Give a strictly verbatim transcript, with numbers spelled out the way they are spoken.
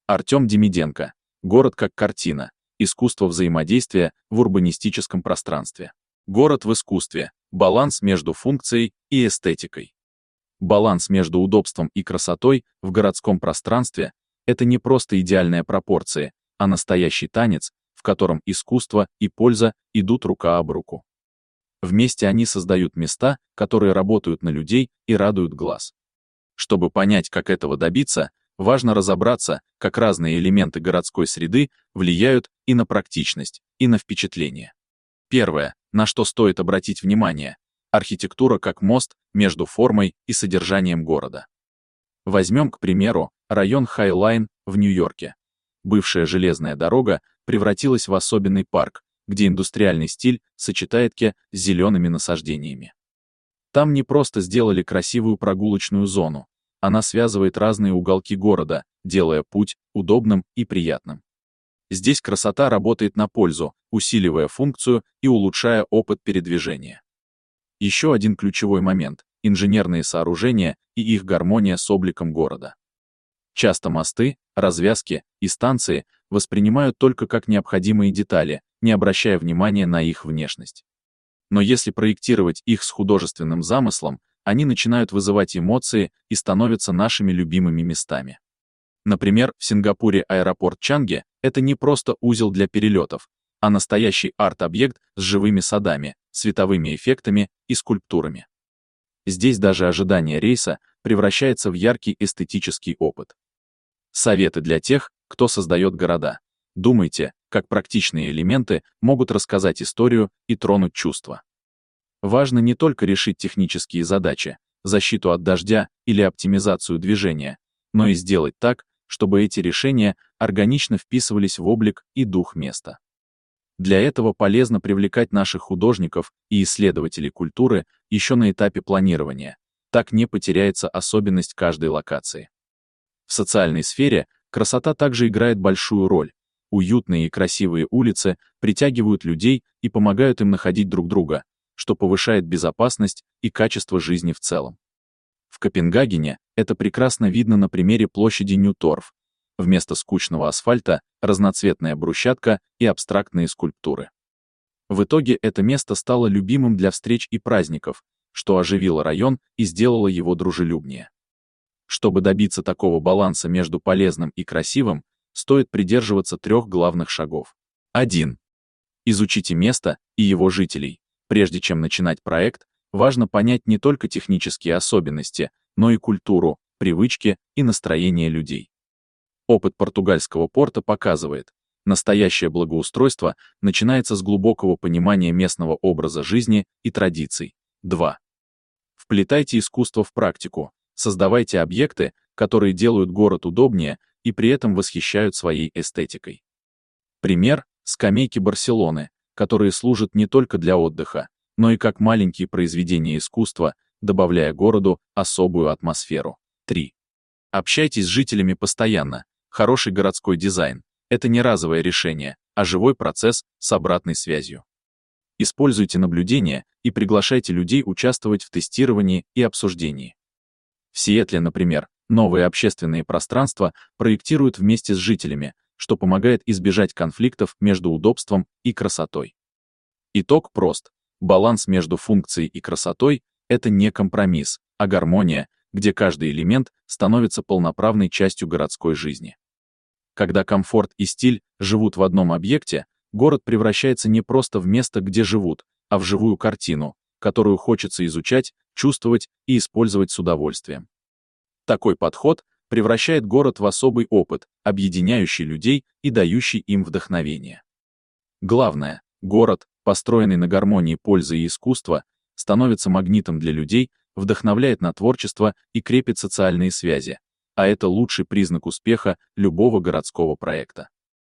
Артем Демиденко. Город как картина. Искусство взаимодействия в урбанистическом пространстве. Город в искусстве. Баланс между функцией и эстетикой. Баланс между удобством и красотой в городском пространстве — это не просто идеальные пропорции, а настоящий танец, в котором искусство и польза идут рука об руку. Вместе они создают места, которые работают на людей и радуют глаз. Чтобы понять, как этого добиться, важно разобраться, как разные элементы городской среды влияют и на практичность, и на впечатление. Первое, на что стоит обратить внимание — архитектура как мост между формой и содержанием города. Возьмем, к примеру, район Хай-Лайн в Нью-Йорке. Бывшая железная дорога превратилась в особенный парк, где индустриальный стиль сочетается с зелеными насаждениями. Там не просто сделали красивую прогулочную зону, она связывает разные уголки города, делая путь удобным и приятным. Здесь красота работает на пользу, усиливая функцию и улучшая опыт передвижения. Еще один ключевой момент — инженерные сооружения и их гармония с обликом города. Часто мосты, развязки и станции воспринимают только как необходимые детали, не обращая внимания на их внешность. Но если проектировать их с художественным замыслом, они начинают вызывать эмоции и становятся нашими любимыми местами. Например, в Сингапуре аэропорт Чанги — это не просто узел для перелетов, а настоящий арт-объект с живыми садами, световыми эффектами и скульптурами. Здесь даже ожидание рейса превращается в яркий эстетический опыт. Советы для тех, кто создает города. Думайте, как практичные элементы могут рассказать историю и тронуть чувства. Важно не только решить технические задачи, защиту от дождя или оптимизацию движения, но и сделать так, чтобы эти решения органично вписывались в облик и дух места. Для этого полезно привлекать наших художников и исследователей культуры еще на этапе планирования. Так не потеряется особенность каждой локации. В социальной сфере красота также играет большую роль. Уютные и красивые улицы притягивают людей и помогают им находить друг друга, что повышает безопасность и качество жизни в целом. В Копенгагене это прекрасно видно на примере площади Нью-Торф. Вместо скучного асфальта — разноцветная брусчатка и абстрактные скульптуры. В итоге это место стало любимым для встреч и праздников, что оживило район и сделало его дружелюбнее. Чтобы добиться такого баланса между полезным и красивым, стоит придерживаться трех главных шагов. один. Изучите место и его жителей. Прежде чем начинать проект, важно понять не только технические особенности, но и культуру, привычки и настроение людей. Опыт португальского порта показывает, настоящее благоустройство начинается с глубокого понимания местного образа жизни и традиций. два. Вплетайте искусство в практику, создавайте объекты, которые делают город удобнее и при этом восхищают своей эстетикой. Пример — скамейки Барселоны, которые служат не только для отдыха, но и как маленькие произведения искусства, добавляя городу особую атмосферу. три. Общайтесь с жителями постоянно. Хороший городской дизайн — это не разовое решение, а живой процесс с обратной связью. Используйте наблюдения и приглашайте людей участвовать в тестировании и обсуждении. В Сиэтле, например, новые общественные пространства проектируют вместе с жителями, что помогает избежать конфликтов между удобством и красотой. Итог прост. Баланс между функцией и красотой — это не компромисс, а гармония, где каждый элемент становится полноправной частью городской жизни. Когда комфорт и стиль живут в одном объекте, город превращается не просто в место, где живут, а в живую картину, которую хочется изучать, чувствовать и использовать с удовольствием. Такой подход превращает город в особый опыт, объединяющий людей и дающий им вдохновение. Главное, город, построенный на гармонии пользы и искусства, становится магнитом для людей, вдохновляет на творчество и крепит социальные связи, а это лучший признак успеха любого городского проекта.